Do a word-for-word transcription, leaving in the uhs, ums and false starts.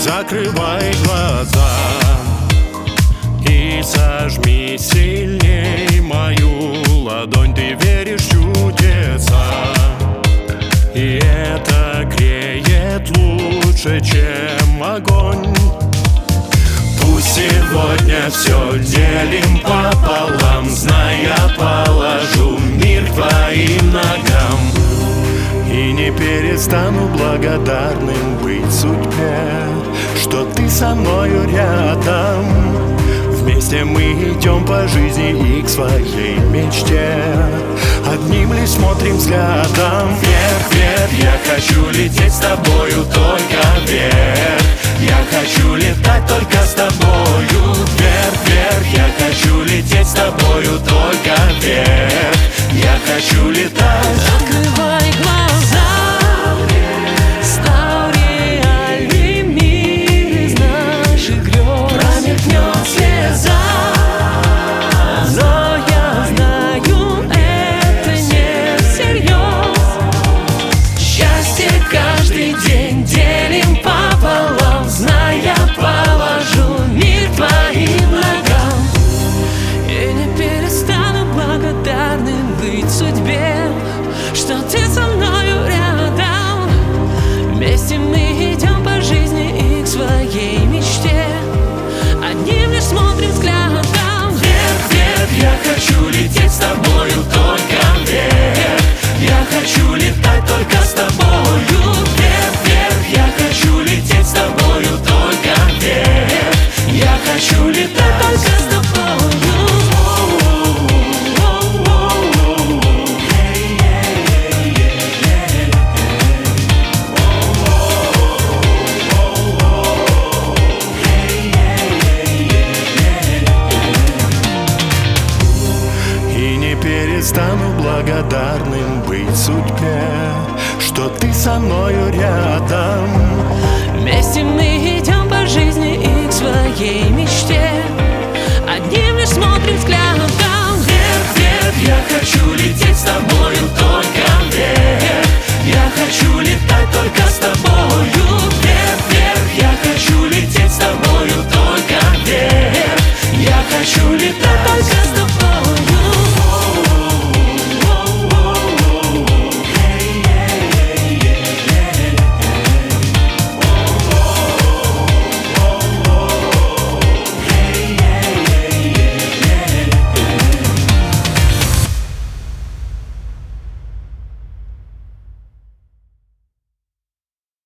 Закрывай глаза и сожми сильней мою ладонь. Ты веришь в чудеса, и это греет лучше, чем огонь. Пусть сегодня все делим пополам, зная, положу мир к твоим ногам. И не перестану благодарным быть судьбе, что ты со мною рядом. Вместе мы идем по жизни и к своей мечте одним лишь смотрим взглядом. Вверх, вверх, я хочу лететь с тобою, только вверх. Я хочу летать только с тобою. Вверх, вверх, я хочу лететь с тобою, только вверх. Я хочу летать. Закрывай глаза, стал реальный мир из наших грез. Промелькнет слеза, но я знаю, это не всерьез. Счастье каждый день делим пополам, зная, положу мир к твоим ногам. И не перестану благодарным быть судьбе, что ты со мною рядом. Вместе мы идем по жизни и к своей мечте одним лишь смотрим взглядом. вверх, вверх, я хочу лететь с тобою, только вверх. Я хочу летать только с тобою. Вверх, вверх, я хочу лететь с тобою, только вверх. Я хочу летать только с тобою. Стану благодарным быть судьбе, что ты со мною рядом. Вместе мы идем по жизни и к своей мечте одним лишь смотрим взглядом. Вверх, вверх, я хочу лететь